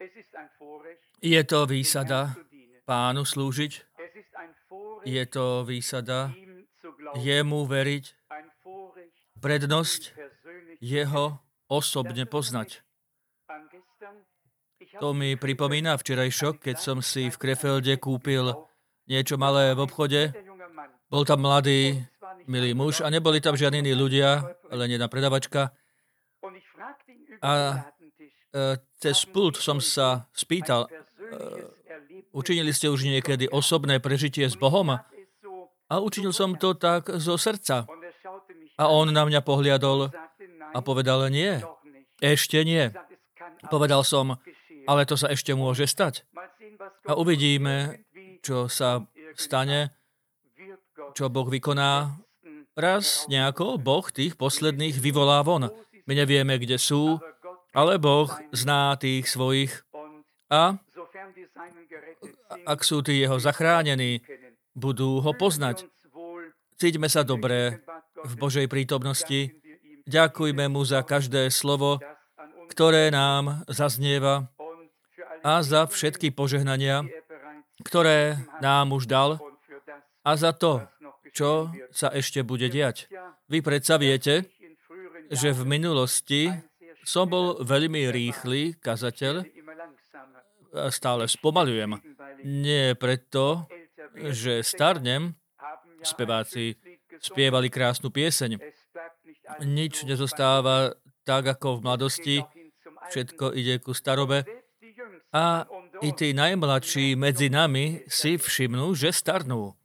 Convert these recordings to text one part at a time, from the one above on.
Je to výsada Pánu slúžiť. Je to výsada jemu veriť. Prednosť jeho osobne poznať. To mi pripomína včerajšok, keď som si v Krefelde kúpil niečo malé v obchode. Bol tam mladý, milý muž a neboli tam žiadni iní ľudia, len jedna predavačka. A cez pult som sa spýtal, učinili ste už niekedy osobné prežitie s Bohom? A učinil som to tak zo srdca. A on na mňa pohliadol a povedal, nie, ešte nie. Povedal som, ale to sa ešte môže stať. A uvidíme, čo sa stane, čo Boh vykoná. Raz nejako Boh tých posledných vyvolá von. My nevieme, kde sú, ale Boh zná tých svojich. A ak sú tí jeho zachránení, budú ho poznať. Cíťme sa dobre v Božej prítomnosti. Ďakujme mu za každé slovo, ktoré nám zaznieva a za všetky požehnania, ktoré nám už dal a za to, čo sa ešte bude diať. Vy predsa viete, že v minulosti som bol veľmi rýchly kazateľ a stále spomaľujem. Nie preto, že starnem, speváci spievali krásnu pieseň. Nič nezostáva tak, ako v mladosti, všetko ide ku starobe. A i tí najmladší medzi nami si všimnú, že starnú.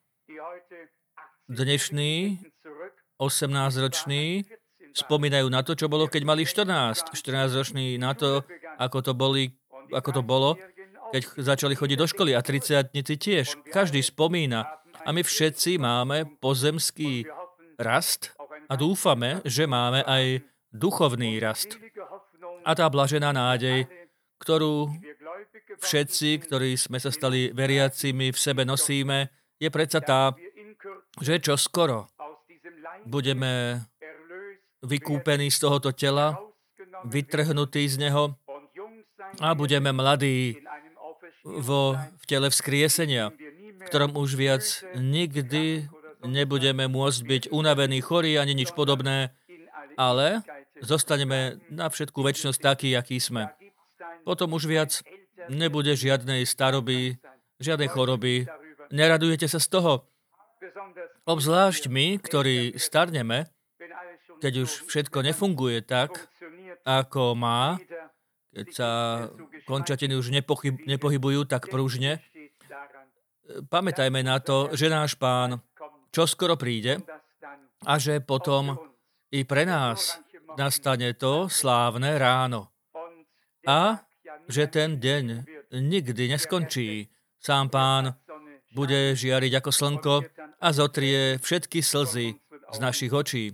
Dnešní 18-roční spomínajú na to, čo bolo, keď mali 14. 14-roční na to, ako to bolo, keď začali chodiť do školy. A 30-tnici tiež. Každý spomína. A my všetci máme pozemský rast a dúfame, že máme aj duchovný rast. A tá blažená nádej, ktorú všetci, ktorí sme sa stali veriacimi, v sebe nosíme, je predsa tá, že čoskoro budeme vykúpení z tohoto tela, vytrhnutí z neho a budeme mladí v tele vzkriesenia, v ktorom už viac nikdy nebudeme môcť byť unavení, chorí ani nič podobné, ale zostaneme na všetku večnosť takí, akí sme. Potom už viac nebude žiadnej staroby, žiadnej choroby. Neradujete sa z toho? Obzvlášť my, ktorí starneme, keď už všetko nefunguje tak, ako má, keď sa končatiny už nepohybujú tak pružne, pamätajme na to, že náš Pán čoskoro príde a že potom i pre nás nastane to slávne ráno. A že ten deň nikdy neskončí. Sám Pán bude žiariť ako slnko a zotrie všetky slzy z našich očí.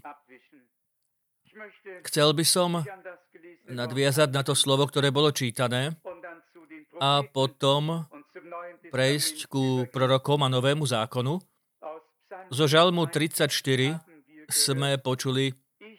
Chcel by som nadviazať na to slovo, ktoré bolo čítané a potom prejsť ku prorokom a novému zákonu. Zo Žalmu 34 sme počuli: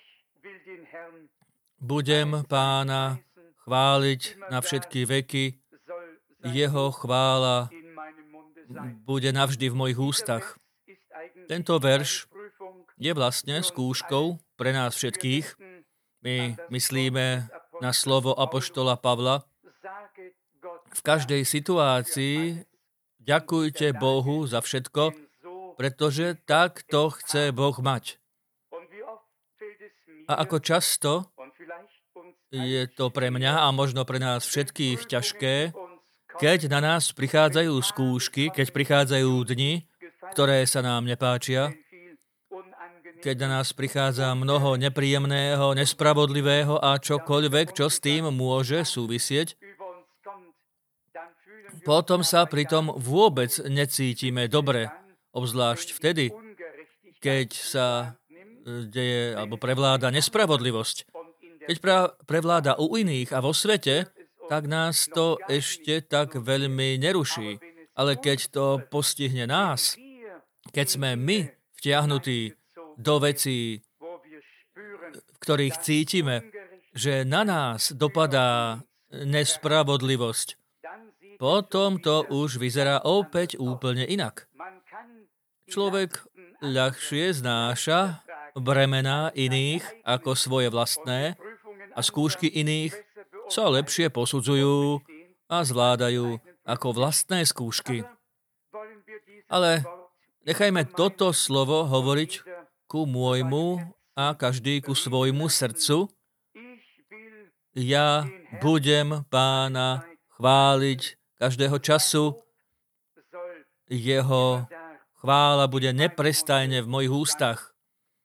Budem Pána chváliť na všetky veky, jeho chvála bude navždy v mojich ústach. Tento verš je vlastne skúškou pre nás všetkých. My myslíme na slovo apoštola Pavla. V každej situácii ďakujte Bohu za všetko, pretože tak to chce Boh mať. A ako často je to pre mňa a možno pre nás všetkých ťažké, keď na nás prichádzajú skúšky, keď prichádzajú dni, ktoré sa nám nepáčia, keď na nás prichádza mnoho nepríjemného, nespravodlivého a čokoľvek, čo s tým môže súvisieť, potom sa pritom vôbec necítime dobre, obzvlášť vtedy, keď sa deje alebo prevláda nespravodlivosť. Keď prevláda u iných a vo svete, tak nás to ešte tak veľmi neruší. Ale keď to postihne nás, keď sme my vtiahnutí do vecí, v ktorých cítime, že na nás dopadá nespravodlivosť. Potom to už vyzerá opäť úplne inak. Človek ľahšie znáša bremená iných ako svoje vlastné a skúšky iných sa lepšie posudzujú a zvládajú ako vlastné skúšky. Ale nechajme toto slovo hovoriť ku môjmu a každý ku svojmu srdcu. Ja budem Pána chváliť každého času. Jeho chvála bude neprestajne v mojich ústach.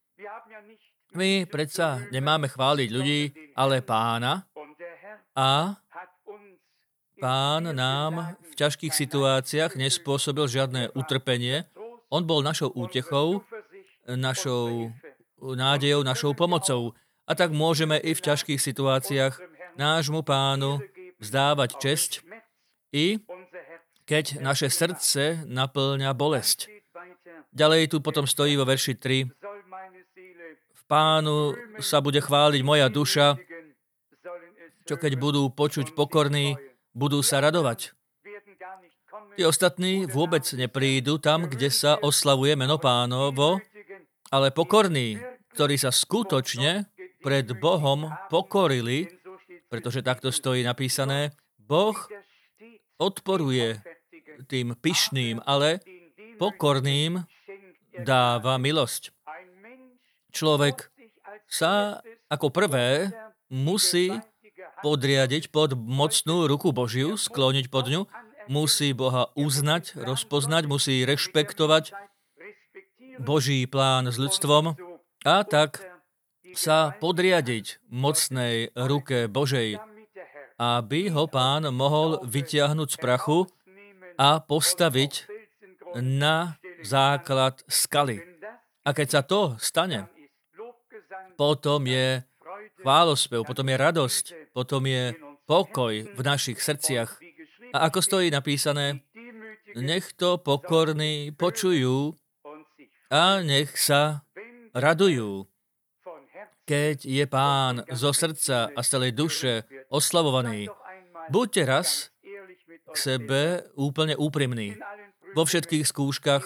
My predsa nemáme chváliť ľudí, ale Pána. A Pán nám v ťažkých situáciách nespôsobil žiadne utrpenie. On bol našou útechou, našou nádejou, našou pomocou. A tak môžeme i v ťažkých situáciách nášmu Pánu vzdávať česť, i keď naše srdce naplňa bolesť. Ďalej tu potom stojí vo verši 3. V Pánu sa bude chváliť moja duša, čo keď budú počuť pokorní, budú sa radovať. Tí ostatní vôbec neprídu tam, kde sa oslavuje meno Pánovo, ale pokorní, ktorí sa skutočne pred Bohom pokorili, pretože takto stojí napísané, Boh odporuje tým pyšným, ale pokorným dáva milosť. Človek sa ako prvé musí podriadiť pod mocnú ruku Božiu, skloniť pod ňu, musí Boha uznať, rozpoznať, musí rešpektovať Boží plán s ľudstvom a tak sa podriadiť mocnej ruke Božej, aby ho Pán mohol vytiahnuť z prachu a postaviť na základ skaly. A keď sa to stane, potom je chválospev, potom je radosť, potom je pokoj v našich srdciach. A ako stojí napísané, nech to pokorní počujú a nech sa radujú. Keď je Pán zo srdca a z celej duše oslavovaný, buďte raz k sebe úplne úprimní. Vo všetkých skúškach,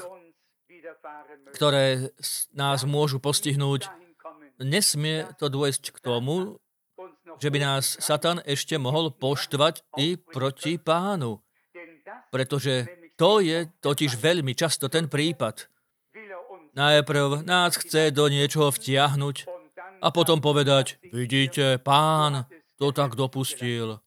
ktoré nás môžu postihnúť, nesmie to dôjsť k tomu, že by nás Satan ešte mohol poštvať i proti Pánu. Pretože to je totiž veľmi často ten prípad. Najprv nás chce do niečoho vtiahnuť a potom povedať, vidíte, Pán to tak dopustil.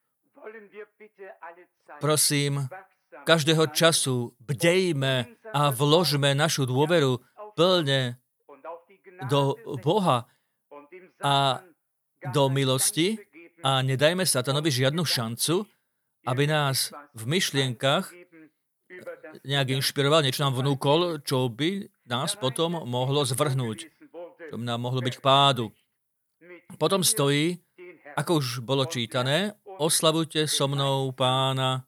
Prosím, každého času bdejme a vložme našu dôveru plne do Boha a do milosti a nedajme Satanovi žiadnu šancu, aby nás v myšlienkach nejak inšpiroval, niečo nám vnúkol, čo by nás potom mohlo zvrhnúť, čo by nám mohlo byť k pádu. Potom stojí, ako už bolo čítané, oslavujte so mnou Pána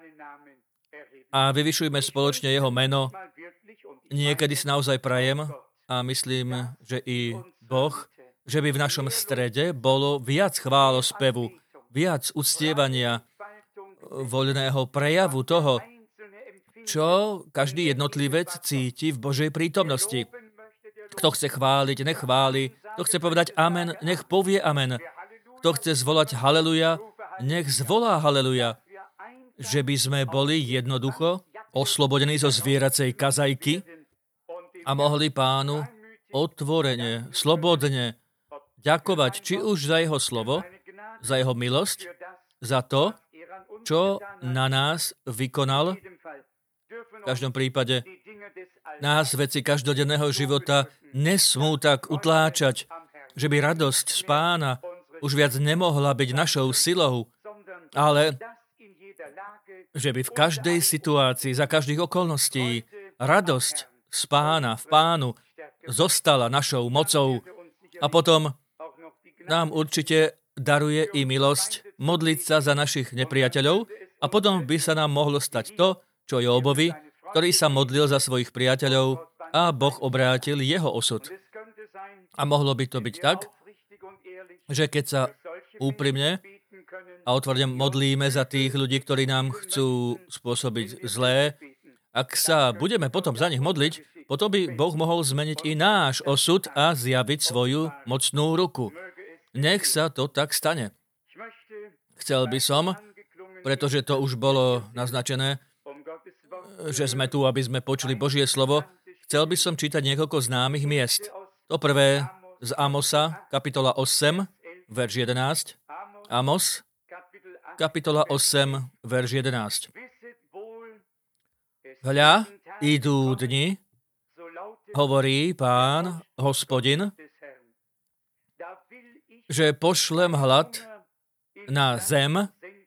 a vyvyšujme spoločne jeho meno. Niekedy si naozaj prajem, a myslím, že i Boh, že by v našom strede bolo viac chválospevu, viac uctievania, voľného prejavu toho, čo každý jednotlivec cíti v Božej prítomnosti. Kto chce chváliť, nech chváli. Kto chce povedať amen, nech povie amen. Kto chce zvolať haleluja, nech zvolá haleluja. Že by sme boli jednoducho oslobodení zo zvieracej kazajky a mohli Pánu otvorene, slobodne ďakovať, či už za jeho slovo, za jeho milosť, za to, čo na nás vykonal. V každom prípade nás veci každodenného života nesmú tak utláčať, že by radosť z Pána už viac nemohla byť našou silou, ale že by v každej situácii, za každých okolností, radosť z Pána, v Pánu, zostala našou mocou. A potom nám určite daruje i milosť modliť sa za našich nepriateľov a potom by sa nám mohlo stať to, čo Jóbovi, ktorý sa modlil za svojich priateľov a Boh obrátil jeho osud. A mohlo by to byť tak, že keď sa úprimne a otvorene modlíme za tých ľudí, ktorí nám chcú spôsobiť zlé. Ak sa budeme potom za nich modliť, potom by Boh mohol zmeniť i náš osud a zjaviť svoju mocnú ruku. Nech sa to tak stane. Chcel by som, pretože to už bolo naznačené, že sme tu, aby sme počuli Božie slovo, chcel by som čítať niekoľko známych miest. To prvé z Amosa, kapitola 8, verš 11. Amos, kapitola 8, verš 11. Hľa, idú dni, hovorí Pán, Hospodin, že pošlem hlad na zem,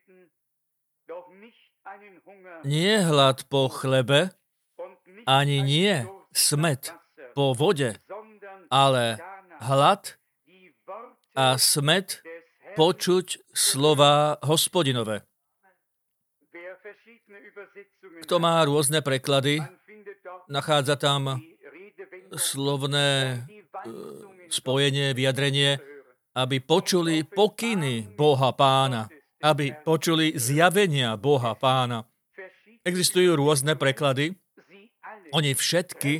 nie hlad po chlebe, ani nie smäd po vode, ale hlad a smäd počuť slova Hospodinove. Kto má rôzne preklady, nachádza tam slovné spojenie, vyjadrenie, aby počuli pokyny Boha Pána, aby počuli zjavenia Boha Pána. Existujú rôzne preklady. Oni všetky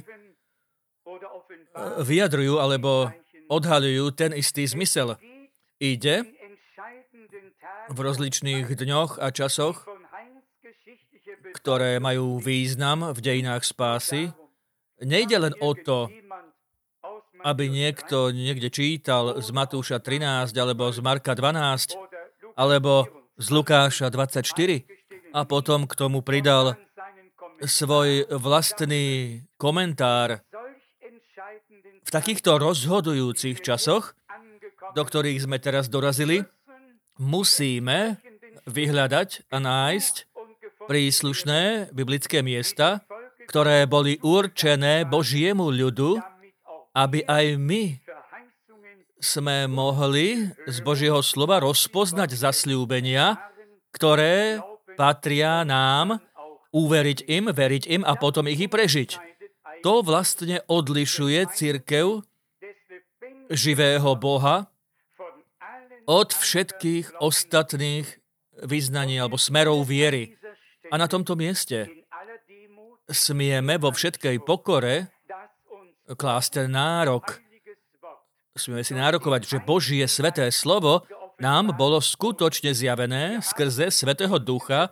vyjadrujú alebo odhaľujú ten istý zmysel. Ide v rozličných dňoch a časoch, ktoré majú význam v dejinách spásy. Nejde len o to, aby niekto niekde čítal z Matúša 13, alebo z Marka 12, alebo z Lukáša 24 a potom k tomu pridal svoj vlastný komentár. V takýchto rozhodujúcich časoch, do ktorých sme teraz dorazili, musíme vyhľadať a nájsť príslušné biblické miesta, ktoré boli určené Božiemu ľudu, aby aj my sme mohli z Božieho slova rozpoznať zasľúbenia, ktoré patria nám, uveriť im, veriť im a potom ich i prežiť. To vlastne odlišuje cirkev živého Boha od všetkých ostatných vyznaní alebo smerov viery. A na tomto mieste smieme vo všetkej pokore klásť nárok. Smieme si nárokovať, že Božie sveté slovo nám bolo skutočne zjavené skrze Svätého Ducha.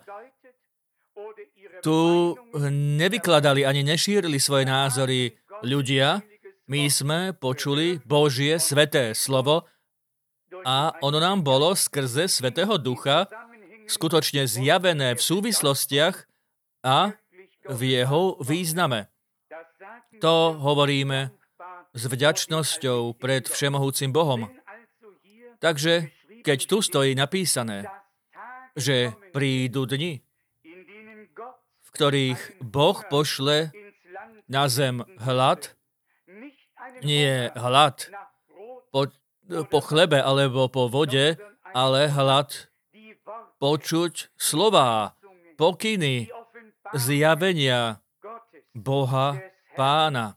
Tu nevykladali ani nešírili svoje názory ľudia. My sme počuli Božie sveté slovo a ono nám bolo skrze Svätého Ducha skutočne zjavené v súvislostiach a v jeho význame. To hovoríme s vďačnosťou pred všemohúcim Bohom. Takže, keď tu stojí napísané, že prídu dni, v ktorých Boh pošle na zem hlad, nie hlad po chlebe alebo po vode, ale hlad počuť slová, pokyny, zjavenia Boha Pána.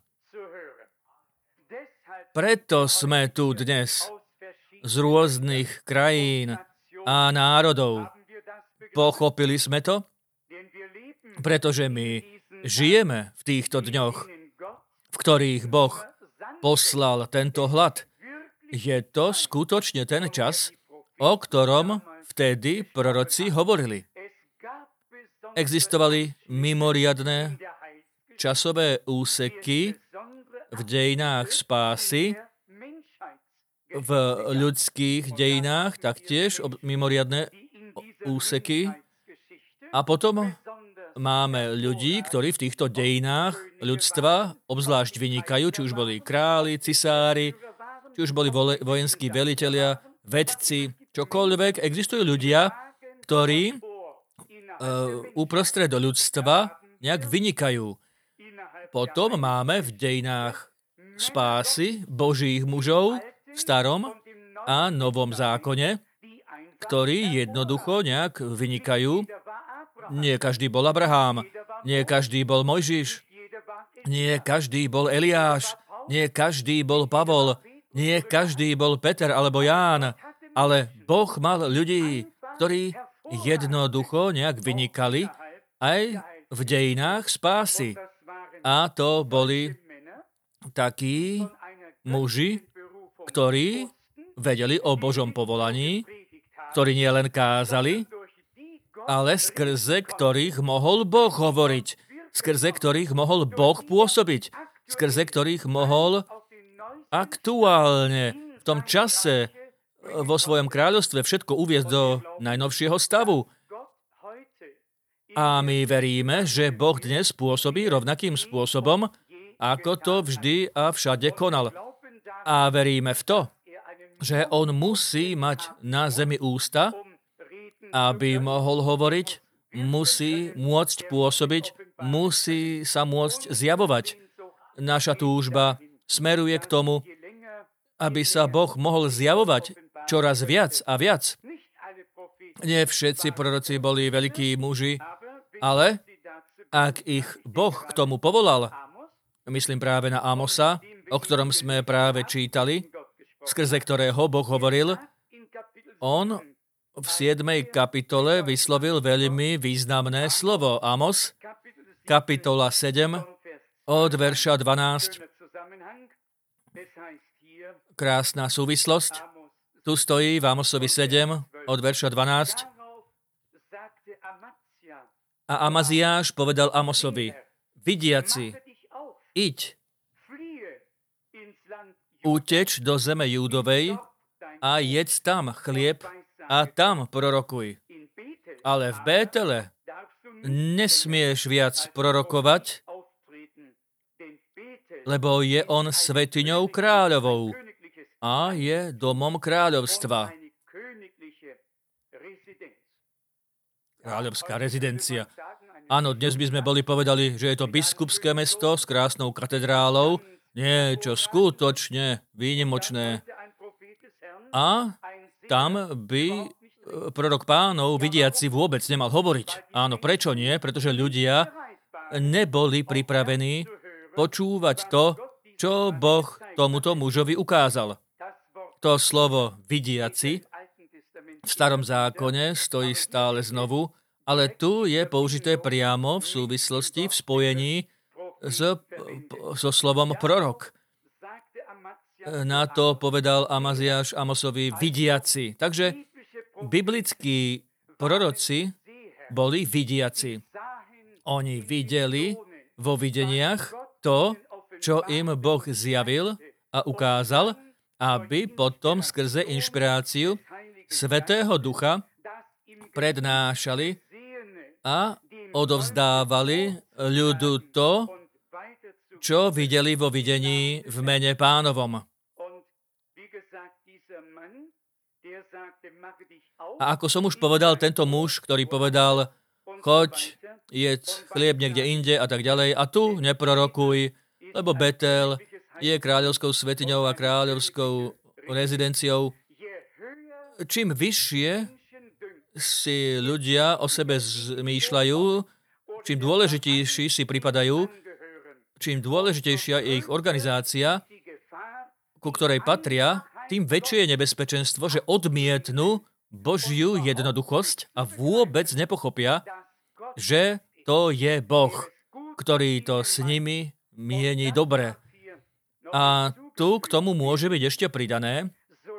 Preto sme tu dnes z rôznych krajín a národov. Pochopili sme to? Pretože my žijeme v týchto dňoch, v ktorých Boh poslal tento hlad. Je to skutočne ten čas, o ktorom vtedy proroci hovorili. Existovali mimoriadne časové úseky v dejinách spásy, v ľudských dejinách taktiež mimoriadne úseky. A potom máme ľudí, ktorí v týchto dejinách ľudstva obzvlášť vynikajú, či už boli králi, cisári, či už boli vojenskí velitelia, vedci, čokoľvek. Existujú ľudia, ktorí uprostred ľudstva nejak vynikajú. Potom máme v dejinách spásy Božích mužov v starom a novom zákone, ktorí jednoducho nejak vynikajú. Nie každý bol Abraham, nie každý bol Mojžiš, nie každý bol Eliáš, nie každý bol Pavol, nie každý bol Peter alebo Ján, ale Boh mal ľudí, ktorí jednoducho nejak vynikali aj v dejinách spásy. A to boli takí muži, ktorí vedeli o Božom povolaní, ktorí nielen kázali, ale skrze ktorých mohol Boh hovoriť, skrze ktorých mohol Boh pôsobiť, skrze ktorých mohol aktuálne v tom čase vo svojom kráľovstve všetko uviesť do najnovšieho stavu. A my veríme, že Boh dnes pôsobí rovnakým spôsobom, ako to vždy a všade konal. A veríme v to, že on musí mať na zemi ústa, aby mohol hovoriť, musí môcť pôsobiť, musí sa môcť zjavovať. Naša túžba smeruje k tomu, aby sa Boh mohol zjavovať čoraz viac a viac. Nie všetci proroci boli veľkí muži, ale ak ich Boh k tomu povolal, myslím práve na Amosa, o ktorom sme práve čítali, skrze ktorého Boh hovoril, on v 7. kapitole vyslovil veľmi významné slovo. Amos, kapitola 7, od verša 12. Krásna súvislosť. Tu stojí v Amosovi 7, od verša 12. A Amaziáš povedal Amosovi, vidiaci, iď, uteč do zeme Júdovej a jedz tam chlieb a tam prorokuj. Ale v Bétele nesmieš viac prorokovať, lebo je on svetiňou kráľovou a je domom kráľovstva. Kráľovská rezidencia. Áno, dnes by sme povedali, že je to biskupské mesto s krásnou katedrálou, niečo skutočne výnimočné. A tam by prorok Pánov, vidiaci, vôbec nemal hovoriť. Áno, prečo nie? Pretože ľudia neboli pripravení počúvať to, čo Boh tomuto mužovi ukázal. To slovo vidiaci v Starom zákone stojí stále znovu, ale tu je použité priamo v súvislosti, v spojení so slovom prorok. Na to povedal Amaziáš Amosovi vidiaci. Takže biblickí proroci boli vidiaci. Oni videli vo videniach to, čo im Boh zjavil a ukázal, aby potom skrze inšpiráciu Svätého Ducha prednášali a odovzdávali ľudu to, čo videli vo videní v mene Pánovom. A ako som už povedal, tento muž, ktorý povedal, choď, jedz chlieb niekde inde a tak ďalej, a tu neprorokuj, lebo Betel je kráľovskou svetiňou a kráľovskou rezidenciou. Čím vyššie si ľudia o sebe zmýšľajú, čím dôležitejší si pripadajú, čím dôležitejšia je ich organizácia, ku ktorej patria, tým väčšie je nebezpečenstvo, že odmietnú Božiu jednoduchosť a vôbec nepochopia, že to je Boh, ktorý to s nimi mieni dobre. A tu k tomu môže byť ešte pridané,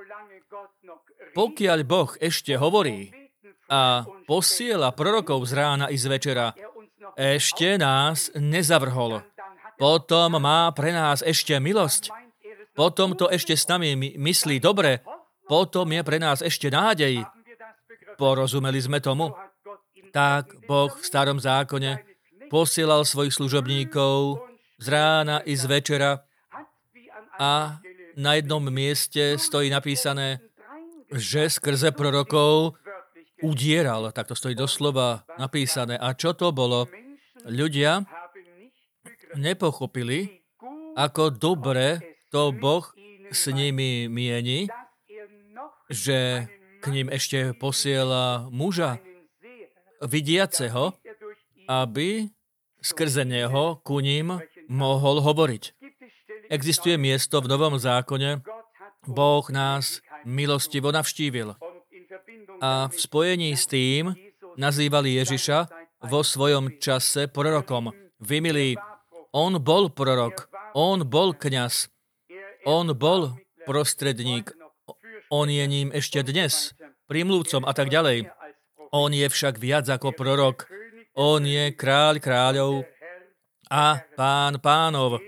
pokiaľ Boh ešte hovorí a posiela prorokov z rána i z večera, ešte nás nezavrhol. Potom má pre nás ešte milosť. Potom to ešte s nami myslí dobre. Potom je pre nás ešte nádej. Porozumeli sme tomu? Tak Boh v Starom zákone posielal svojich služobníkov z rána i z večera a na jednom mieste stojí napísané, že skrze prorokov udieral. Tak to stojí doslova napísané. A čo to bolo? Ľudia nepochopili, ako dobre to Boh s nimi mieni, že k ním ešte posiela muža vidiaceho, aby skrze neho ku ním mohol hovoriť. Existuje miesto v Novom zákone, Boh nás milostivo navštívil. a v spojení s tým nazývali Ježiša vo svojom čase prorokom. Vy, milí, on bol prorok, on bol kňaz, on bol prostredník, on je ním ešte dnes, prímluvcom a tak ďalej. On je však viac ako prorok, on je kráľ kráľov a pán pánov.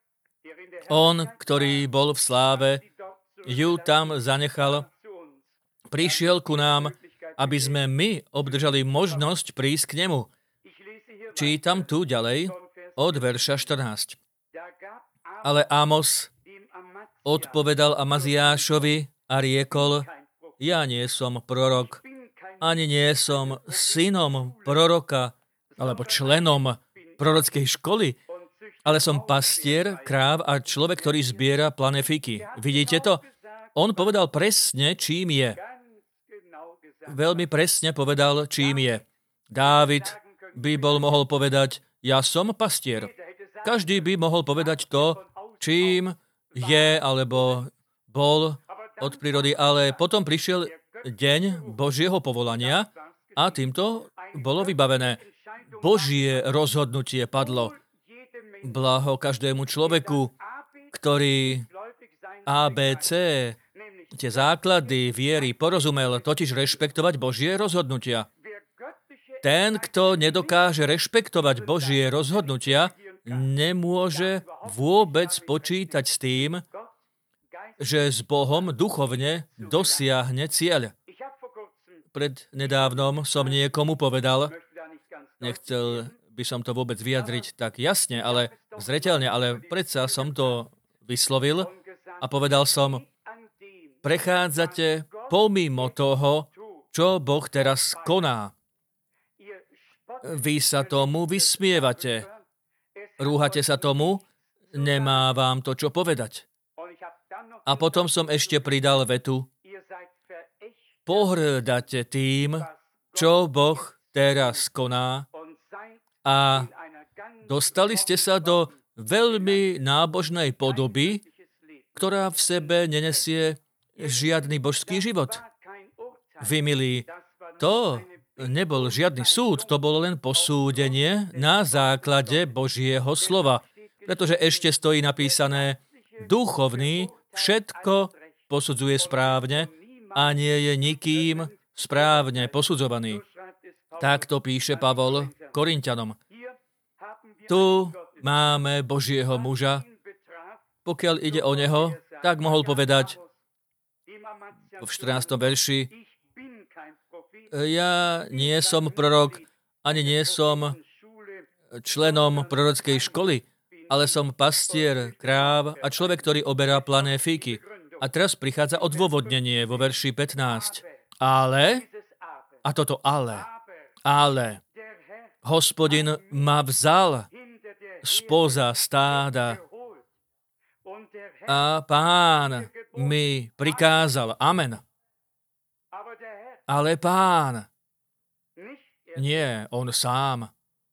On, ktorý bol v sláve, ju tam zanechal, prišiel ku nám, aby sme my obdržali možnosť prísť k nemu. Čítam tu ďalej od verša 14. Ale Amos odpovedal Amaziášovi a riekol, ja nie som prorok, ani nie som synom proroka, alebo členom prorockej školy, ale som pastier, kráv a človek, ktorý zbiera plané fiky. Vidíte to? On povedal presne, čím je. Veľmi presne povedal, čím je. Dávid by mohol povedať, ja som pastier. Každý by mohol povedať to, čím je, alebo bol od prírody, ale potom prišiel deň Božieho povolania a týmto bolo vybavené. Božie rozhodnutie padlo. Blaho každému človeku, ktorý ABC, tie základy viery porozumel, totiž rešpektovať Božie rozhodnutia. Ten, kto nedokáže rešpektovať Božie rozhodnutia, nemôže vôbec počítať s tým, že s Bohom duchovne dosiahne cieľ. Pred nedávnom som niekomu povedal, nechcel by som to vôbec vyjadriť tak jasne, ale zreteľne, ale predsa som to vyslovil a povedal som, prechádzate pomimo toho, čo Boh teraz koná. Vy sa tomu vysmievate. Rúhate sa tomu, nemá vám to čo povedať. A potom som ešte pridal vetu. Pohŕdate tým, čo Boh teraz koná a dostali ste sa do veľmi nábožnej podoby, ktorá v sebe nenesie žiadny božský život. Vy, milí, to nebol žiadny súd, to bolo len posúdenie na základe Božieho slova. Pretože ešte stojí napísané, duchovný všetko posudzuje správne a nie je nikým správne posudzovaný. Takto píše Pavol Korinťanom. Tu máme Božieho muža. Pokiaľ ide o neho, tak mohol povedať v 14. verši, ja nie som prorok, ani nie som členom prorockej školy, ale som pastier, kráv a človek, ktorý oberá plané fíky. A teraz prichádza odôvodnenie vo verši 15. Ale, a toto ale, Hospodin ma vzal spoza stáda a Pán mi prikázal. Amen. Ale Pán, nie, on sám.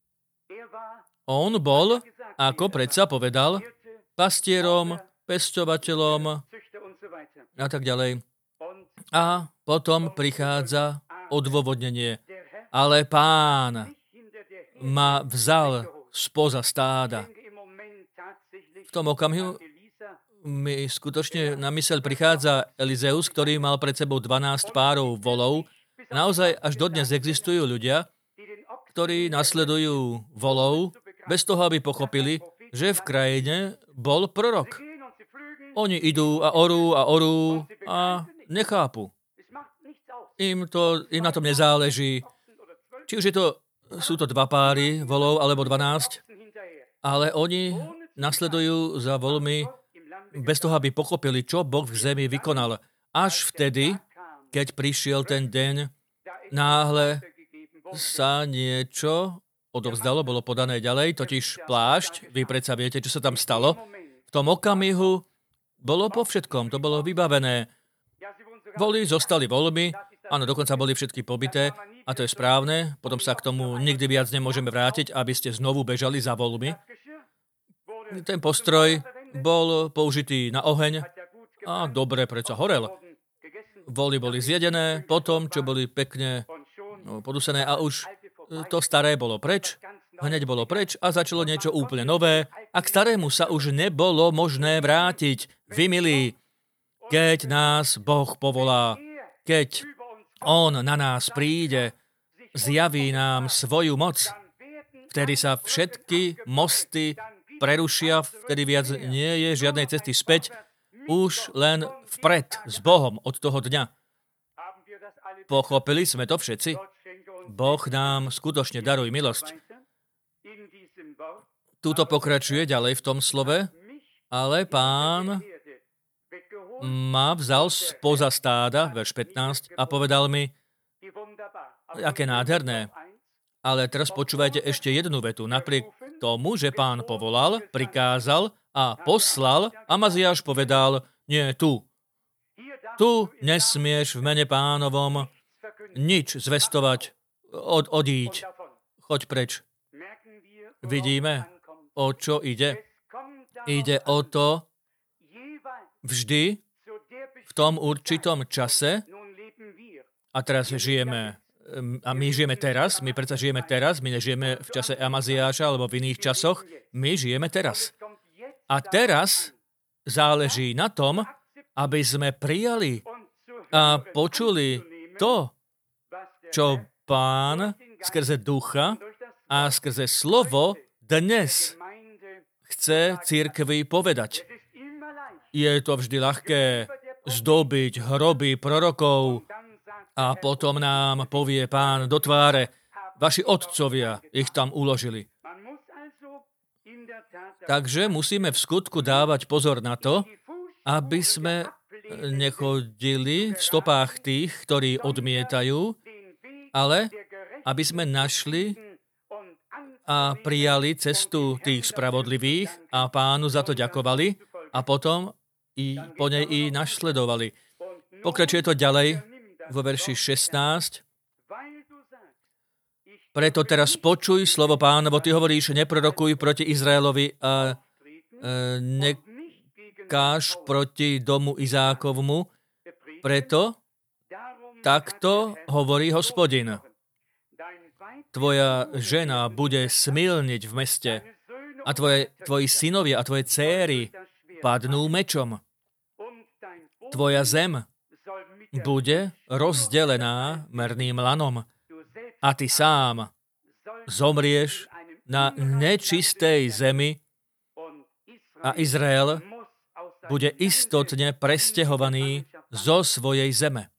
On bol, ako predsa povedal, pastierom, pestovateľom a tak ďalej. A potom prichádza odôvodnenie. Ale Pán ma vzal spoza stáda. V tom okamihu mi skutočne na myseľ prichádza Elizeus, ktorý mal pred sebou 12 párov volov. Naozaj až dodnes existujú ľudia, ktorí nasledujú volov, bez toho, aby pochopili, že v krajine bol prorok. Oni idú a orú a nechápu. Im na tom nezáleží. Či už sú to 2 páry volov alebo 12, ale oni nasledujú za volmi bez toho, aby pochopili, čo Boh v zemi vykonal. Až vtedy, keď prišiel ten deň, náhle sa niečo odovzdalo, bolo podané ďalej, totiž plášť. Vy predsa viete, čo sa tam stalo. V tom okamihu bolo po všetkom, to bolo vybavené. Voli zostali voľmi, áno, dokonca boli všetky pobité, a to je správne, potom sa k tomu nikdy viac nemôžeme vrátiť, aby ste znovu bežali za voľmi. Ten postroj bol použitý na oheň a dobre, predsa horel. voly boli zjedené, potom, čo boli pekne podusené a už to staré bolo preč, hneď bolo preč a začalo niečo úplne nové a k starému sa už nebolo možné vrátiť. Vy, milí, keď nás Boh povolá, keď On na nás príde, zjaví nám svoju moc, vtedy sa všetky mosty prerušia, vtedy viac nie je žiadnej cesty späť, už len vpred s Bohom od toho dňa. Pochopili sme to všetci? Boh nám skutočne daruje milosť. Tuto pokračuje ďalej v tom slove, ale Pán ma vzal spoza stáda, verš 15, a povedal mi, aké nádherné. Ale teraz počúvajte ešte jednu vetu. Napriek tomu, že Pán povolal, prikázal a poslal, Amaziáš povedal, nie, tu nesmieš v mene Pánovom nič zvestovať, odíď, choď preč. Vidíme, o čo ide? Ide o to, vždy v tom určitom čase, a teraz žijeme, a my žijeme teraz, my predsa žijeme teraz, my nežijeme v čase Amaziáša alebo v iných časoch, my žijeme teraz. A teraz záleží na tom, aby sme prijali a počuli to, čo Pán skrze ducha a skrze slovo dnes chce cirkvi povedať. Je to vždy ľahké zdobiť hroby prorokov a potom nám povie Pán do tváre, vaši otcovia ich tam uložili. Takže musíme v skutku dávať pozor na to, aby sme nechodili v stopách tých, ktorí odmietajú, ale aby sme našli a prijali cestu tých spravodlivých a Pánu za to ďakovali a potom i po nej i našledovali. Pokračuje to ďalej vo verši 16. Preto teraz počuj slovo Pánovo, ty hovoríš, neprorokuj proti Izraelovi a nekáž proti domu Izákovmu, preto takto hovorí Hospodin. Tvoja žena bude smilniť v meste a tvoji synovia a tvoje céry padnú mečom. Tvoja zem bude rozdelená merným lanom a ty sám zomrieš na nečistej zemi a Izrael bude istotne presťahovaný zo svojej zeme.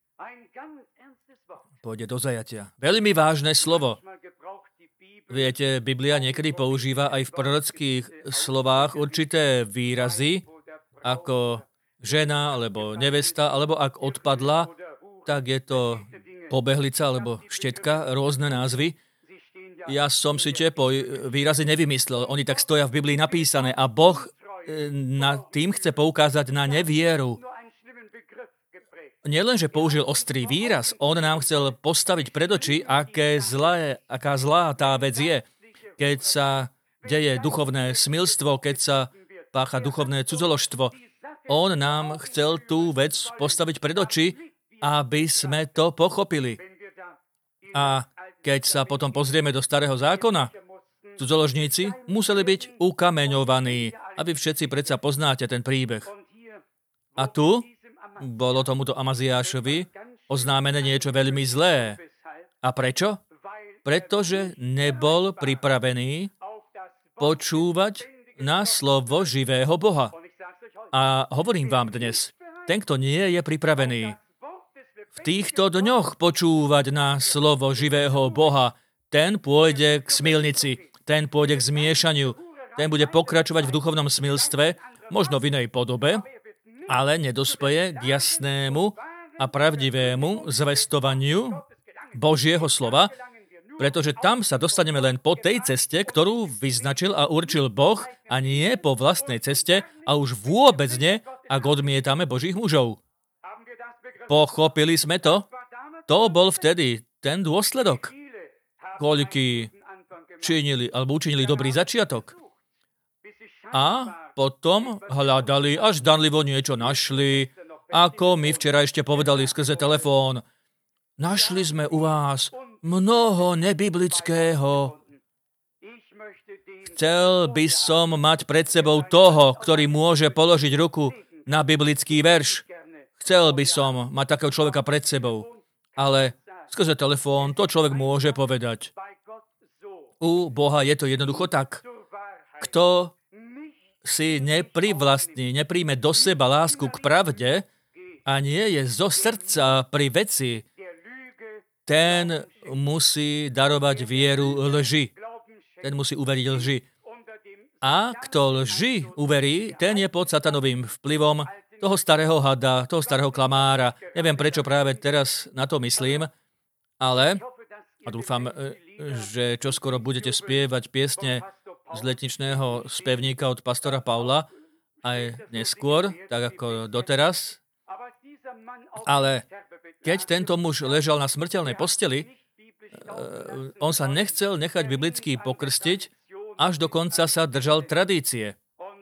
Pôjde do zajatia. Veľmi vážne slovo. Viete, Biblia niekedy používa aj v prorockých slovách určité výrazy, ako žena, alebo nevesta, alebo ak odpadla, tak je to pobehlica, alebo štetka, rôzne názvy. Ja som si tie výrazy nevymyslel. Oni tak stoja v Biblii napísané a Boh nad tým chce poukázať na nevieru. Nielen, že použil ostrý výraz, on nám chcel postaviť pred oči, aká zlá tá vec je, keď sa deje duchovné smilstvo, keď sa pácha duchovné cudzoložstvo. On nám chcel tú vec postaviť pred oči, aby sme to pochopili. A keď sa potom pozrieme do Starého zákona, cudzoložníci museli byť ukameňovaní, a vy všetci predsa poznáte ten príbeh. A tu bolo tomuto Amaziášovi oznámené niečo veľmi zlé. A prečo? Pretože nebol pripravený počúvať na slovo živého Boha. A hovorím vám dnes, ten, kto nie je pripravený v týchto dňoch počúvať na slovo živého Boha, ten pôjde k smilnici, ten pôjde k zmiešaniu, ten bude pokračovať v duchovnom smilstve, možno v inej podobe, ale nedospeje k jasnému a pravdivému zvestovaniu Božieho slova, pretože tam sa dostaneme len po tej ceste, ktorú vyznačil a určil Boh, a nie po vlastnej ceste, a už vôbec nie, ak odmietame Božích mužov. Pochopili sme to? To bol vtedy ten dôsledok. Koľkí učinili dobrý začiatok. A potom hľadali, až zdanlivo niečo našli, Ako mi včera ešte povedali skrze telefón, našli sme u vás mnoho nebiblického. Chcel by som mať pred sebou toho, ktorý môže položiť ruku na biblický verš. Chcel by som mať takého človeka pred sebou. Ale skrze telefón to človek môže povedať. U Boha je to jednoducho tak. Kto si nepríjme do seba lásku k pravde a nie je zo srdca pri veci, ten musí darovať vieru lži. Ten musí uveriť lži. A kto lži uverí, ten je pod satanovým vplyvom toho starého hada, toho starého klamára. Neviem, prečo práve teraz na to myslím, ale a dúfam, že čoskoro budete spievať piesne z letničného spevníka od pastora Pavla, aj neskôr, tak ako doteraz. Ale keď tento muž ležal na smrteľnej posteli, on sa nechcel nechať biblicky pokrstiť, až dokonca sa držal tradície.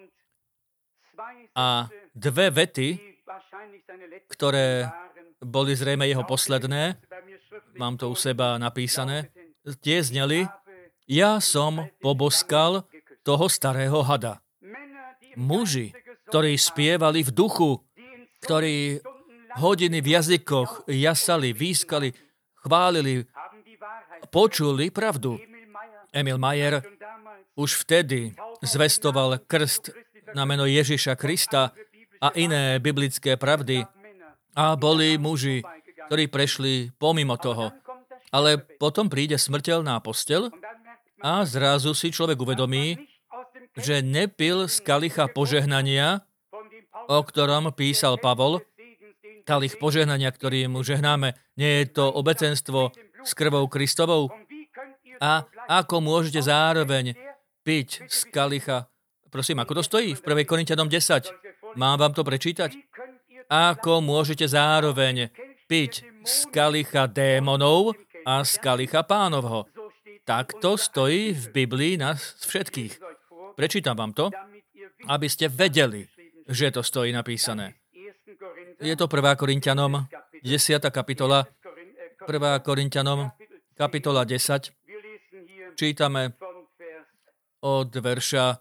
A dve vety, ktoré boli zrejme jeho posledné, mám to u seba napísané, tie zneli: ja som poboskal toho starého hada. Muži, ktorí spievali v duchu, ktorí hodiny v jazykoch jasali, výskali, chválili, počuli pravdu. Emil Mayer už vtedy zvestoval krst na meno Ježiša Krista a iné biblické pravdy. A boli muži, ktorí prešli pomimo toho. Ale potom príde smrteľná posteľ a zrazu si človek uvedomí, že nepil z kalicha požehnania, o ktorom písal Pavol. Kalich požehnania, ktorý mu žehnáme, nie je to obecenstvo s krvou Kristovou. A ako môžete zároveň piť z kalicha, prosím, ako to stojí v 1. Korinťanom 10? Mám vám to prečítať? Ako môžete zároveň piť z kalicha démonov a z kalicha Pánovho? Takto stojí v Biblii nás všetkých. Prečítam vám to, aby ste vedeli, že to stojí napísané. Je to 1. Korinťanom, 10. kapitola. 1. Korinťanom, kapitola 10. Čítame od verša...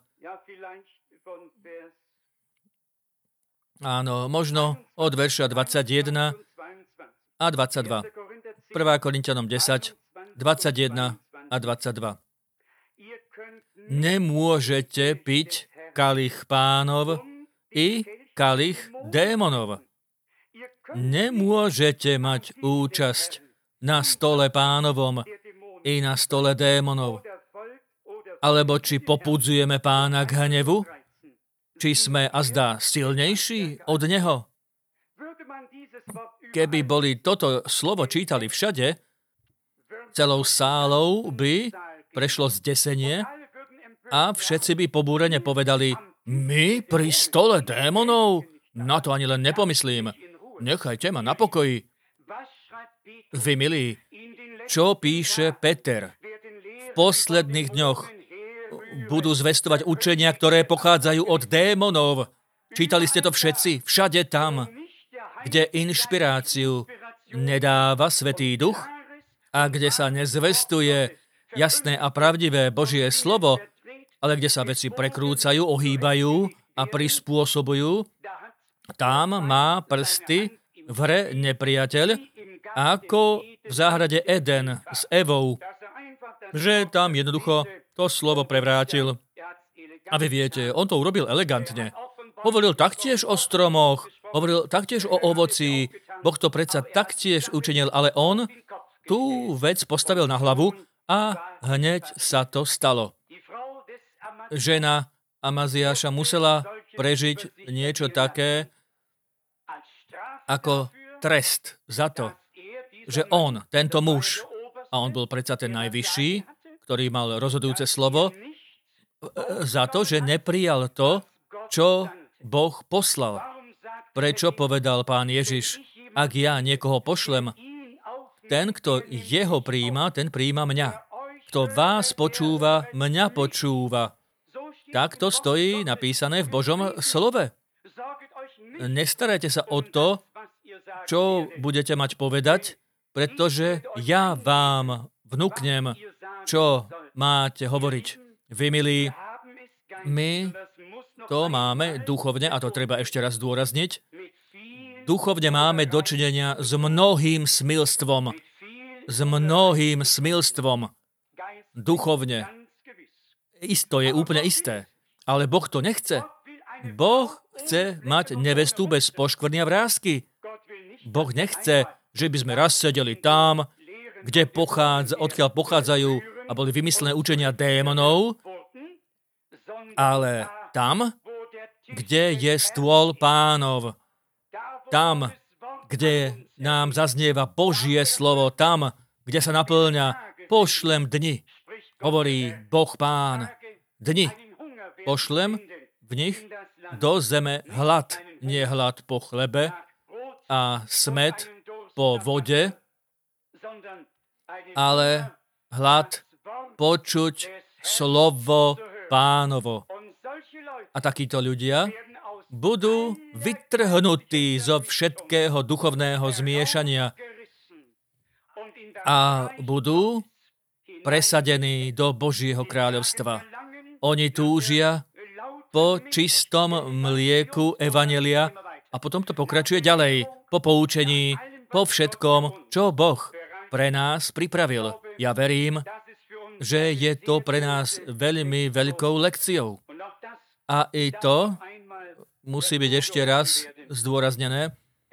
Áno, možno od verša 21 a 22. 1. Korinťanom 10, 21 a 22. Nemôžete piť kalich Pánov i kalich démonov. Nemôžete mať účasť na stole Pánovom i na stole démonov. Alebo či popudzujeme Pána k hnevu? Či sme azda silnejší od Neho? Keby boli toto slovo čítali všade, celou sálou by prešlo zdesenie a všetci by pobúrene povedali: my pri stole démonov? Na to ani len nepomyslím. Nechajte ma na pokoji. Vy, milí, čo píše Peter? V posledných dňoch budú zvestovať učenia, ktoré pochádzajú od démonov. Čítali ste to všetci? Všade tam, kde inšpiráciu nedáva Svätý Duch a kde sa nezvestuje jasné a pravdivé Božie slovo, ale kde sa veci prekrúcajú, ohýbajú a prispôsobujú, tam má prsty v hre nepriateľ, ako v záhrade Eden s Evou, že tam jednoducho to slovo prevrátil. A vy viete, on to urobil elegantne. Hovoril taktiež o stromoch, hovoril taktiež o ovocí, Boh to predsa taktiež učinil, ale on tú vec postavil na hlavu a hneď sa to stalo. Žena Amaziáša musela prežiť niečo také ako trest za to, že on, tento muž, a on bol predsa ten najvyšší, ktorý mal rozhodujúce slovo, za to, že neprijal to, čo Boh poslal. Prečo povedal Pán Ježiš: ak ja niekoho pošlem, ten, kto jeho prijíma, ten prijíma mňa. Kto vás počúva, mňa počúva. Tak to stojí napísané v Božom slove. nestarajte sa o to, čo budete mať povedať, pretože ja vám vnúknem, čo máte hovoriť. Vy, milí, my to máme duchovne, a to treba ešte raz zdôrazniť, duchovne máme dočinenia s mnohým smilstvom. S mnohým smilstvom. Duchovne. Isto je úplne isté. Ale Boh to nechce. Boh chce mať nevestu bez poškvrny a vrásky. Boh nechce, že by sme raz sedeli tam, odkiaľ pochádzajú a boli vymyslené učenia démonov, ale tam, kde je stôl Pánov. Tam, kde nám zaznieva Božie slovo, tam, kde sa naplňa, pošlem dni, hovorí Boh Pán. Dni. Pošlem v nich do zeme hlad, nie hlad po chlebe a smäd po vode, ale hlad počuť slovo Pánovo. A takíto ľudia budú vytrhnutí zo všetkého duchovného zmiešania a budú presadení do Božieho kráľovstva. Oni túžia po čistom mlieku evanjelia a potom to pokračuje ďalej, po poučení, po všetkom, čo Boh pre nás pripravil. Ja verím, že je to pre nás veľmi veľkou lekciou. A i to musí byť ešte raz zdôraznené.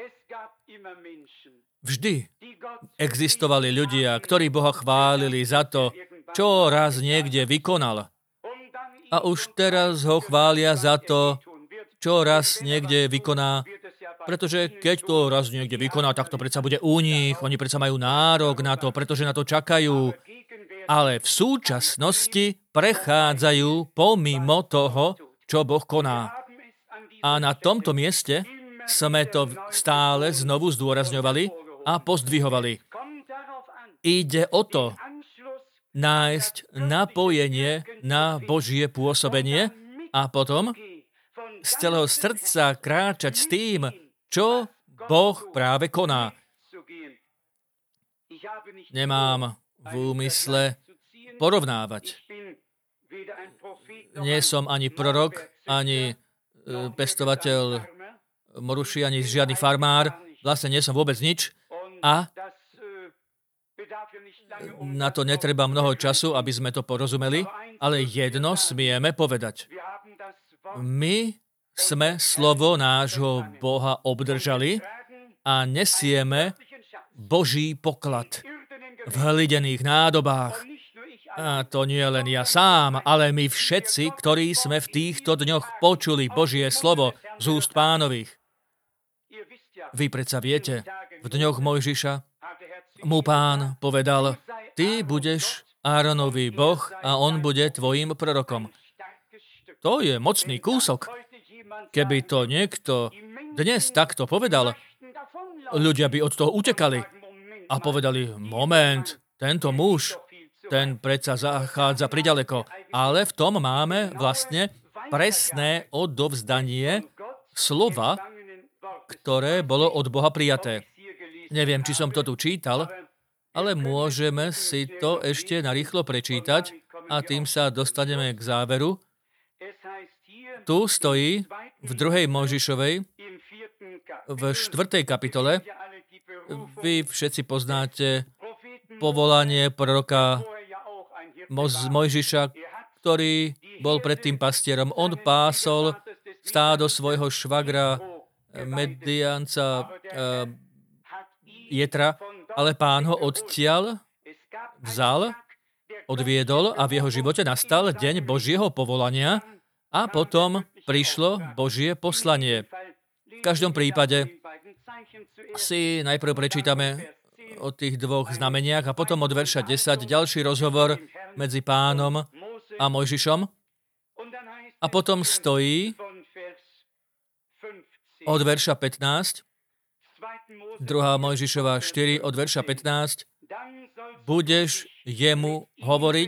Vždy existovali ľudia, ktorí Boha chválili za to, čo raz niekde vykonal. A už teraz ho chvália za to, čo raz niekde vykoná. Pretože keď to raz niekde vykoná, tak to predsa bude u nich. Oni predsa majú nárok na to, pretože na to čakajú. Ale v súčasnosti prechádzajú pomimo toho, čo Boh koná. A na tomto mieste sme to stále znovu zdôrazňovali a pozdvihovali. Ide o to nájsť napojenie na Božie pôsobenie a potom z celého srdca kráčať s tým, čo Boh práve koná. Nemám v úmysle porovnávať. Nie som ani prorok, ani pestovateľ moruši, ani žiadny farmár. Vlastne nie som vôbec nič. A na to netreba mnoho času, aby sme to porozumeli. Ale jedno smieme povedať. My sme slovo nášho Boha obdržali a nesieme Boží poklad v hlidených nádobách. A to nie len ja sám, ale my všetci, ktorí sme v týchto dňoch počuli Božie slovo z úst Pánových. Vy predsa viete, v dňoch Mojžiša mu Pán povedal, ty budeš Áronovi Boh a on bude tvojim prorokom. To je mocný kúsok. Keby to niekto dnes takto povedal, ľudia by od toho utekali a povedali, moment, tento muž, ten predsa zachádza priďaleko. Ale v tom máme vlastne presné odovzdanie slova, ktoré bolo od Boha prijaté. Neviem, či som to tu čítal, ale môžeme si to ešte narýchlo prečítať a tým sa dostaneme k záveru. Tu stojí v 2. Mojžišovej, v 4. kapitole. Vy všetci poznáte povolanie proroka Mojžiša, ktorý bol predtým pastierom. On pásol stádo svojho švagra Medianca Jetra, ale Pán ho odtiaľ vzal, odviedol a v jeho živote nastal deň Božieho povolania a potom prišlo Božie poslanie. V každom prípade si najprv prečítame o tých dvoch znameniach a potom od verša 10 ďalší rozhovor medzi Pánom a Mojžišom. A potom stojí od verša 15, 2. Mojžišova 4, od verša 15, budeš jemu hovoriť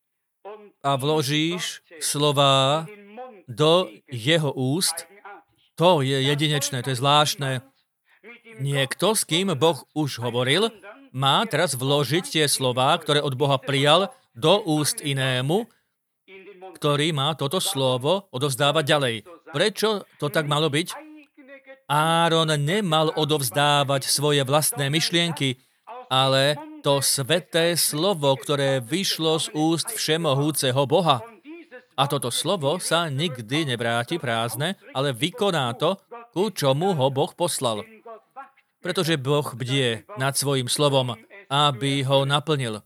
a vložíš slová do jeho úst To je jedinečné, to je zvláštne. Niekto, s kým Boh už hovoril, má teraz vložiť tie slová, ktoré od Boha prijal, do úst inému, ktorý má toto slovo odovzdávať ďalej. Prečo to tak malo byť? Áron nemal odovzdávať svoje vlastné myšlienky, ale to sveté slovo, ktoré vyšlo z úst všemohúceho Boha. A toto slovo sa nikdy nevráti prázdne, ale vykoná to, ku čomu ho Boh poslal. Pretože Boh bdie nad svojím slovom, aby ho naplnil.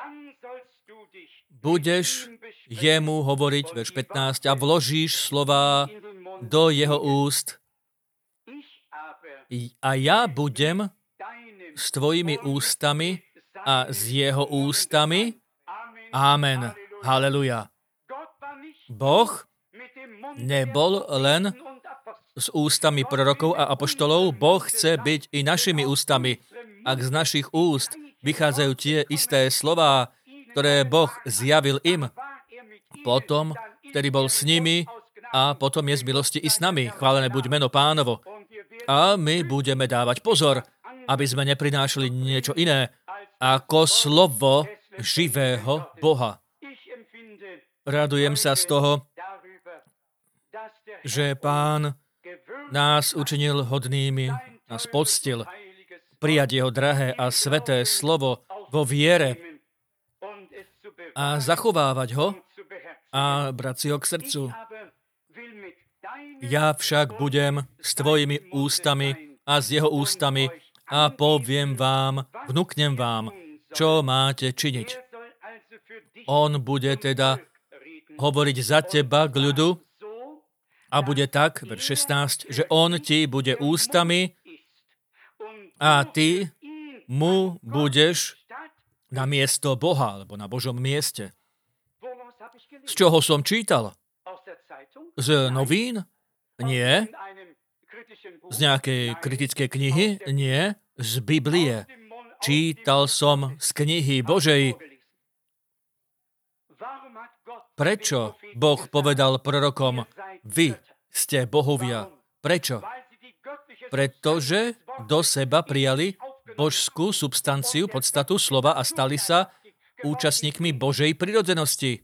Budeš jemu hovoriť, verš 15, a vložíš slová do jeho úst. A ja budem s tvojimi ústami a s jeho ústami. Amen. Haleluja. Boh nebol len s ústami prorokov a apoštolov, Boh chce byť i našimi ústami. Ak z našich úst vychádzajú tie isté slová, ktoré Boh zjavil im, potom, ktorý bol s nimi a potom je z milosti i s nami. Chválené buď meno Pánovo. A my budeme dávať pozor, aby sme neprinášali niečo iné ako slovo živého Boha. Radujem sa z toho, že Pán nás učinil hodnými, nás poctil prijať jeho drahé a sveté slovo vo viere a zachovávať ho a brať si ho k srdcu. Ja však budem s tvojimi ústami a s jeho ústami a poviem vám, vnúknem vám, čo máte činiť. On bude teda hovoriť za teba k ľudu a bude tak, verš 16, že on ti bude ústami a ty mu budeš na miesto Boha, alebo na Božom mieste. Z čoho som čítal? Z novín? Nie. Z nejakej kritickej knihy? Nie. Z Biblie. Čítal som z knihy Božej. Prečo Boh povedal prorokom, vy ste bohovia? Prečo? Pretože do seba prijali božskú substanciu, podstatu slova a stali sa účastníkmi Božej prirodzenosti.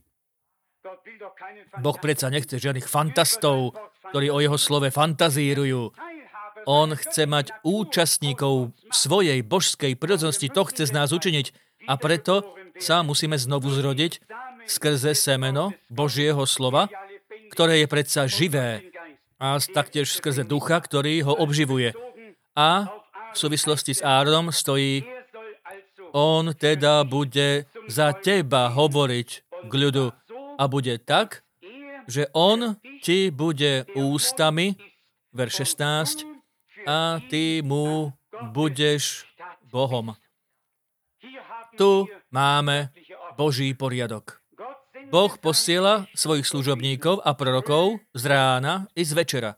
Boh predsa nechce žiadnych fantastov, ktorí o jeho slove fantazírujú. On chce mať účastníkov svojej božskej prirodzenosti, to chce z nás učiniť. A preto sa musíme znovu zrodiť skrze semeno Božieho slova, ktoré je predsa živé, a taktiež skrze ducha, ktorý ho obživuje. A v súvislosti s Áronom stojí, on teda bude za teba hovoriť k ľudu a bude tak, že on ti bude ústami, verš 16, a ty mu budeš Bohom. Tu máme Boží poriadok. Boh posiela svojich služobníkov a prorokov z rána i z večera.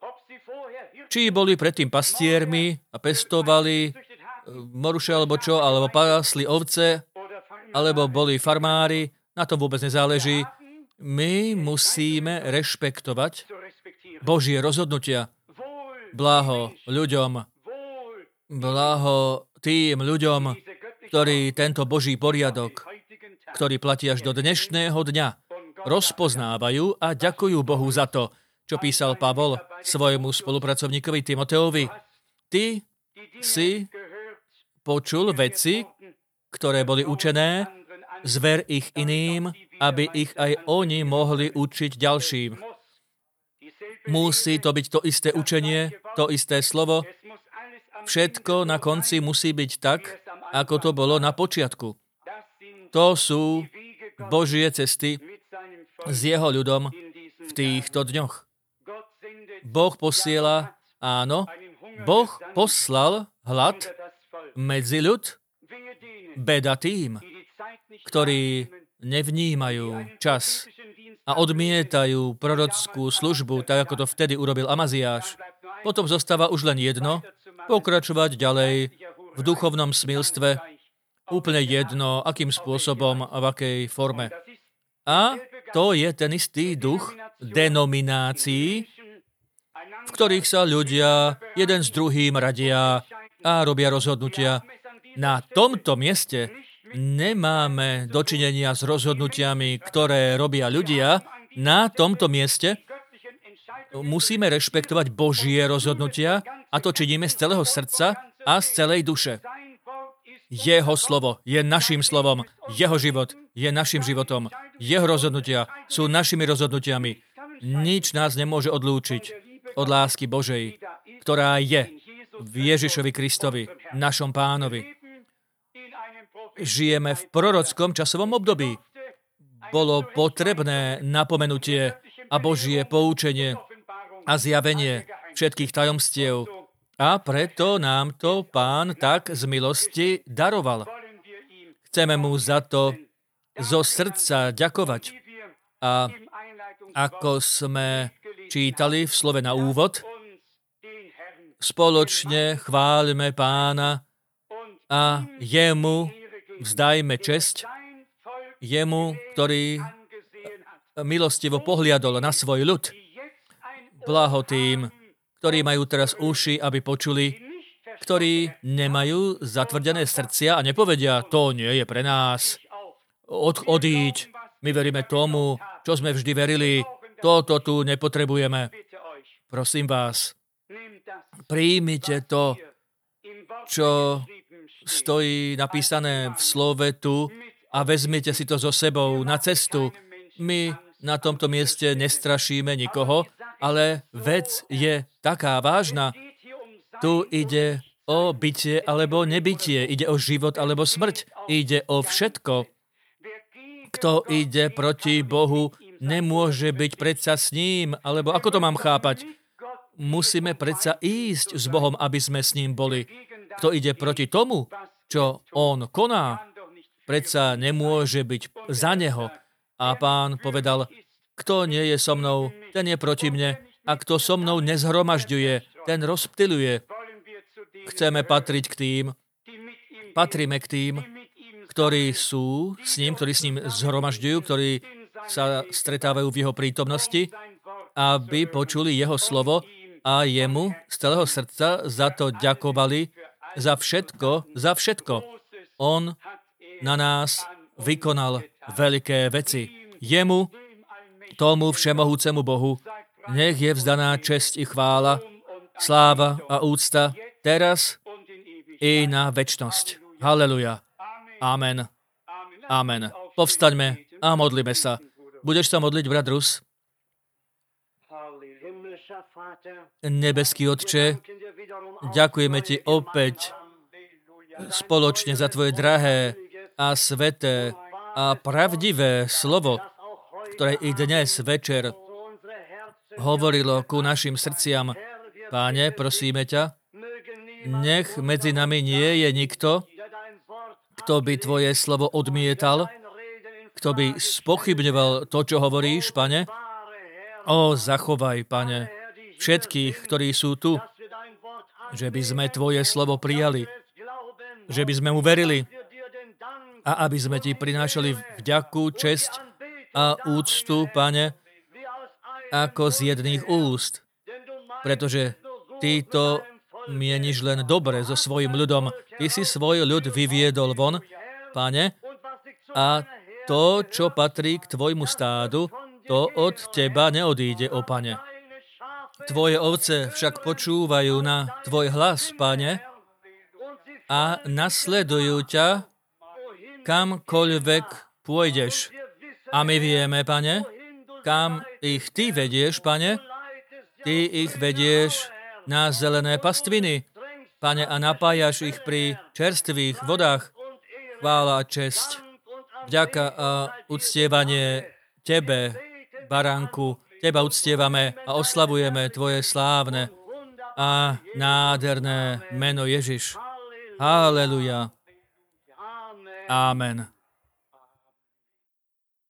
Či boli predtým pastiermi a pestovali moruše alebo čo, alebo pásli ovce, alebo boli farmári, na tom vôbec nezáleží. My musíme rešpektovať Božie rozhodnutia. Blaho ľuďom, blaho tým ľuďom, ktorí tento Boží poriadok, ktorý platí až do dnešného dňa, rozpoznávajú a ďakujú Bohu za to, čo písal Pavol svojmu spolupracovníkovi Timoteovi. Ty si počul veci, ktoré boli učené, zver ich iným, aby ich aj oni mohli učiť ďalším. Musí to byť to isté učenie, to isté slovo. Všetko na konci musí byť tak, ako to bolo na počiatku. To sú Božie cesty s jeho ľudom v týchto dňoch. Boh posiela, áno, Boh poslal hlad medzi ľud, beda tým, ktorí nevnímajú čas a odmietajú prorockú službu, tak ako to vtedy urobil Amaziáš. Potom zostáva už len jedno, pokračovať ďalej v duchovnom smilstve, úplne jedno, akým spôsobom a v akej forme. A to je ten istý duch denominácií, v ktorých sa ľudia jeden s druhým radia a robia rozhodnutia. Na tomto mieste nemáme dočinenia s rozhodnutiami, ktoré robia ľudia. Na tomto mieste musíme rešpektovať Božie rozhodnutia a to činíme z celého srdca a z celej duše. Jeho slovo je naším slovom, jeho život je našim životom, jeho rozhodnutia sú našimi rozhodnutiami. Nič nás nemôže odlúčiť od lásky Božej, ktorá je v Ježišovi Kristovi, našom Pánovi. Žijeme v prorockom časovom období. Bolo potrebné napomenutie a Božie poučenie a zjavenie všetkých tajomstiev. A preto nám to Pán tak z milosti daroval. Chceme mu za to zo srdca ďakovať. A ako sme čítali v slove na úvod, spoločne chválime Pána a jemu vzdajme česť, jemu, ktorý milostivo pohliadol na svoj ľud. Blaho tým, ktorí majú teraz uši, aby počuli, ktorí nemajú zatvrdené srdcia a nepovedia, to nie je pre nás. Odíď, my veríme tomu, čo sme vždy verili, toto tu nepotrebujeme. Prosím vás, príjmite to, čo stojí napísané v slove tu a vezmite si to so sebou na cestu. My na tomto mieste nestrašíme nikoho, ale vec je taká vážna. Tu ide o bytie alebo nebytie, ide o život alebo smrť, ide o všetko. Kto ide proti Bohu, nemôže byť predsa s ním, alebo ako to mám chápať? Musíme predsa ísť s Bohom, aby sme s ním boli. Kto ide proti tomu, čo on koná, predsa nemôže byť za neho. A Pán povedal, kto nie je so mnou, ten je proti mne. A kto so mnou nezhromažďuje, ten rozptyluje. Chceme patriť k tým, patríme k tým, ktorí sú s ním, ktorí s ním zhromažďujú, ktorí sa stretávajú v jeho prítomnosti, aby počuli jeho slovo a jemu z celého srdca za to ďakovali, za všetko. On na nás vykonal veľké veci. Jemu, tomu všemohúcemu Bohu, nech je vzdaná česť i chvála, sláva a úcta teraz i na večnosť. Haleluja. Amen. Amen. Povstaňme a modlíme sa. Budeš sa modliť, brat Rus? Nebeský Otče, ďakujeme Ti opäť spoločne za Tvoje drahé a sveté a pravdivé slovo, ktoré i dnes večer hovorilo ku našim srdciam. Páne, prosíme ťa, nech medzi nami nie je nikto, kto by Tvoje slovo odmietal, kto by spochybňoval to, čo hovoríš, Pane. Zachovaj, Pane, všetkých, ktorí sú tu, že by sme Tvoje slovo prijali, že by sme mu verili a aby sme Ti prinášali vďaku, česť a úctu, Pane, ako z jedných úst. Pretože Ty to mieniš len dobre so svojim ľudom. Ty si svoj ľud vyviedol von, Pane, a to, čo patrí k Tvojmu stádu, to od Teba neodíde, ó Pane. Tvoje ovce však počúvajú na Tvoj hlas, Pane, a nasledujú ťa, kamkoľvek pôjdeš. A my vieme, Pane, kam ich Ty vedieš, Pane. Ty ich vedieš na zelené pastviny, Pane, a napájaš ich pri čerstvých vodách. Chvála a česť, vďaka a uctievanie Tebe, Baránku. Teba uctievame a oslavujeme Tvoje slávne a nádherné meno Ježiš. Halleluja. Amen.